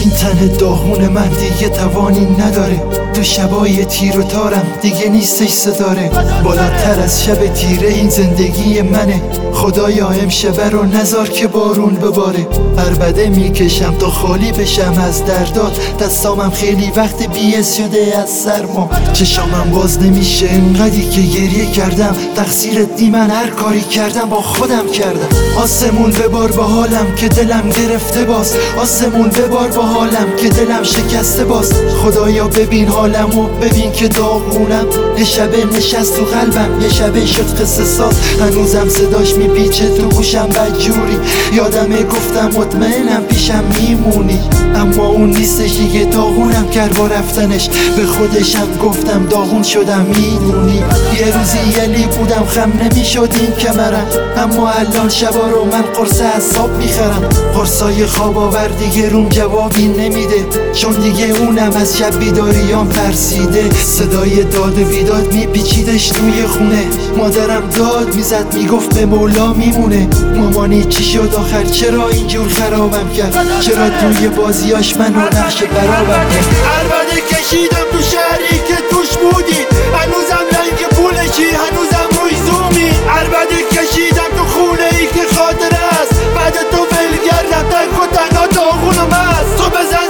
این تن داغون من دیگه توانی نداره، تو شبای تیر و تارم دیگه نیستش ستاره. بالاتر از شب تیره این زندگی منه، خدایا امشبه رو نذار که بارون بباره. عربده میکشم تا خالی بشم از دردات، دستامم خیلی وقت بی‌حس شده از سرما. چشامم باز نمیشه انقدری که گریه کردم، تقصیرت نی من هر کاری کردم با خودم کردم. آسمون ببار با حالم که دلم گرفته باز، آسمون ببار با حالم که دلم شکسته باز. خدایا ببین حالم و ببین که داغونم، یه شبه نشست تو قلبم، یه شبه شد قصه ساز. هنوزم صداش میپیچه تو گوشم بدجوری، یادمه گفتم مطمئنم پیشم میمونی، اما اون نیستش دیگه. داغونم کرد با رفتنش، به خودشم گفتم داغون شدم میدونی. یه روزی یلی بودم خم نمیشد این کمرم، اما الان شبا رو من قرص اعصاب میخرم. قرصای خواب آور دیگه روم جوابی نمیده، چون دیگه اونم از شب بیداریام ترسیده. صدای داد و بیداد میپیچیدش توی خونه، مادرم داد میزد میگفت به مولا میمونه. مامانی چی شد آخر، چرا اینجور خرابم کرد، چرا توی بازیاش منو نقش برابم کرد. عربده کشیدم تو شهری که توش بودی، هنوزم رنگ پولشی، هنوزم روی زومی. عربده کشیدم تو خونه ای که خاطر است، بعد تو ولگردم تک و تنها داغونم است. تو بزن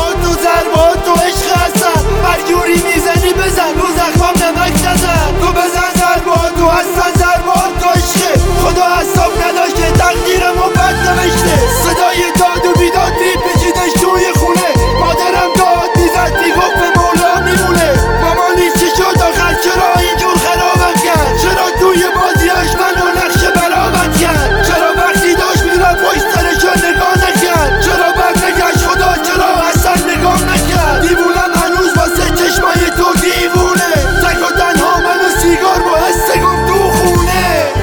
ضربات و عشق هستن، برجوری میزنی بزن رو زخمم نمک نزن. تو بزن ضربات و هستن ضربات و عشقه، خدا حساب نداشته تقدیرم و بد نوشته. صدای داد و بیداد میپیچیدش توی خونه، مادرم داد میزد میگفت به مولا میمونه. مامانی چی شد آخر، چرا اینجور خرابم کرد، چرا توی بازیاش منو نقش برابر کرد، چرا وقتی داشت میرم پشت سرشو نگاه نکرد، چرا برنگشت خدا، چرا اصلا نگاه نکرد. دیوونم هنوز واسه چشمای تو دیوونه، تک و تنها من و سیگار با حسگم تو خونه.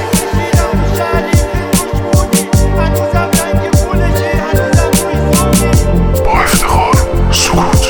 با افتخار سکوت.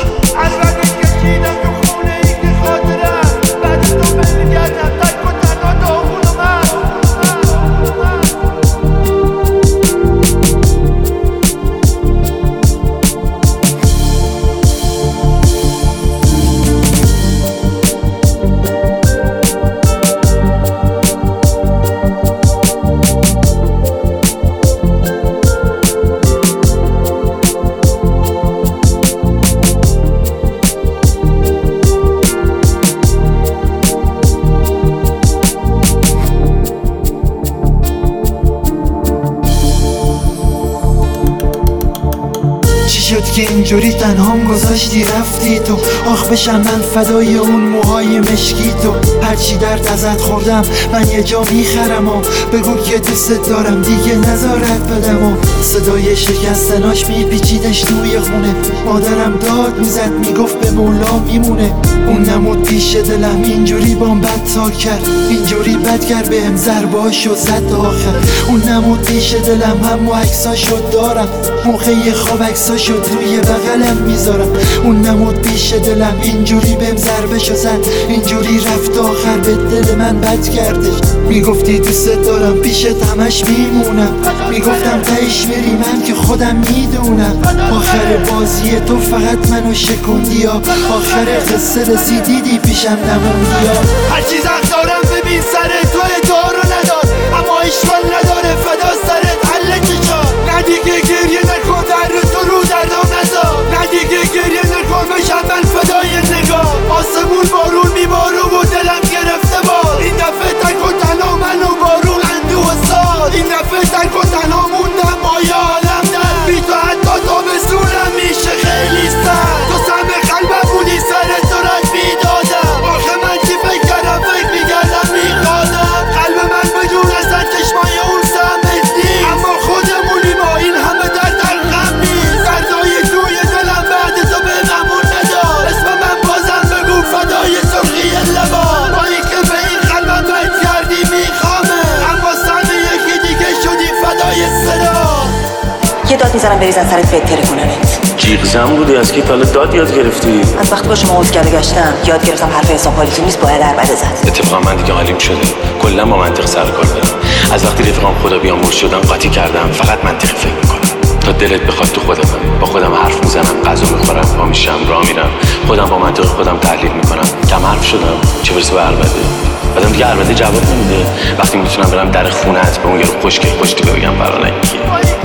شد که اینجوری تنهام گذاشتی رفتی تو، آخ بشم من فدای اون موهای مشکی تو. هرچی درد ازت خوردم من یه جا میخرم و بگو که دوست دارم دیگه نذارت بدم. و صدای شکستناش میپیچیدش توی خونه، مادرم داد میزد میگفت به مولا میمونه. اون نمود پیش دلم اینجوری بام بد تا کرد، اینجوری بد کرد بهم ضرباشو زد آخر. اون نمود پیش دلم هم عکساشو دارم، موقع خواب عکساشو روی بغلم میذارم. اون نمود پیش دلم اینجوری بهم ضربشو زد، اینجوری رفت آخر به دل من بد کردش. میگفتی دوست دارم پیشت همش میمونم، میگفتم تهش میری من که خودم میدونم. آخر بازی تو فقط منو شکوندی ها، آخر قصه رسیدی دی پیشم نموندی ها. هرچی زخم دارم ببین سر تو دارو نداد، اما اشکال نداره فدا سرت حل چشات. نه دیگه گریه نکن در تو رو دردام نزار، نه دیگه گریه نکن بشم من فدای نگاه. آسمون بارون میباره و دلم گرفته باد، این دفعه تک و تنها من و بارون اندوه ساد. این دفعه تک و تنها موندم با یه عالم در، بی تو حتی تابستونم میشه خیلی سرد. تو سهم قلبم بودی سر تو رد میدادم، آخه من چی فکر کردم فکر میکردم میخوادم. قلب من بدون اصلا چشمای اون سهمت نیست، اما خودمونی ما این همه درد در غم نیست. دردای توی دلم بعد تو به غمون ندار، اسم من بازم بگو فدای سرخی لبان. با این که به این قلبم بد کردی میخوامه، اما سهم یکی دیگه شدی فدای صدا. یه داد میزنم بریزن سرت بهتره کننت. جیغ زن بودی از که تا داد یاد گرفتی؟ از وقتی با شما عضو گشتم یاد گرفتم حرف حساب حالیتون نیست، باید عربده زد. اتفاقا من دیگه حالیم شده، کلا با منطق سر کار دارم. از وقتی رفیقام خدا بیامرز شدم قاطی کردم، فقط منطقی فکر میکنم. تا دلت بخواد تو خودم، با خودم حرف میزنم، غذا میخورم، پا میشم، راه میرم، خودم با منطق خودم تحلیل میکنم. کم حرف شدم، چه برسه به عربده. بعدم دیگه عربده جواب نمیده وقتی میتونم برم در خونه‌ات به اون یارو خوشگل بگم فرانگی.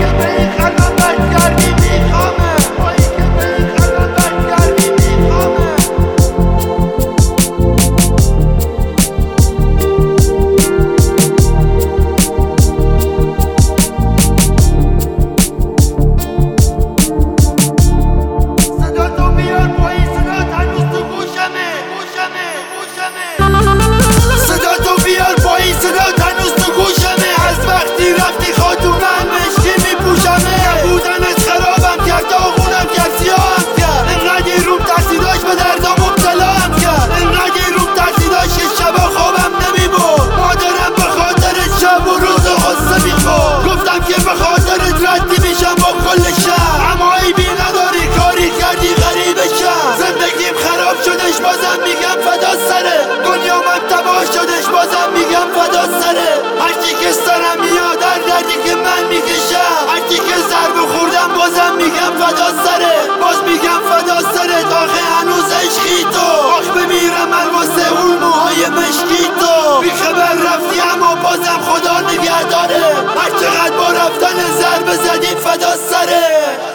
بازم میگم فدا سره دنیا من تباه شدش، بازم میگم فدا سره هرچی که سرم میاد، در دردی که من میکشم، هرچی که ضرب خوردم بازم میگم فدا سره، باز میگم فدا سره. آخه هنوز عشقی تو، آخ بمیرم من واسه اون موهای مشکی تو. بیخبر رفتی اما بازم خدا نگه داره، هر چقدر با رفتن ضربه زدیم فدا سره.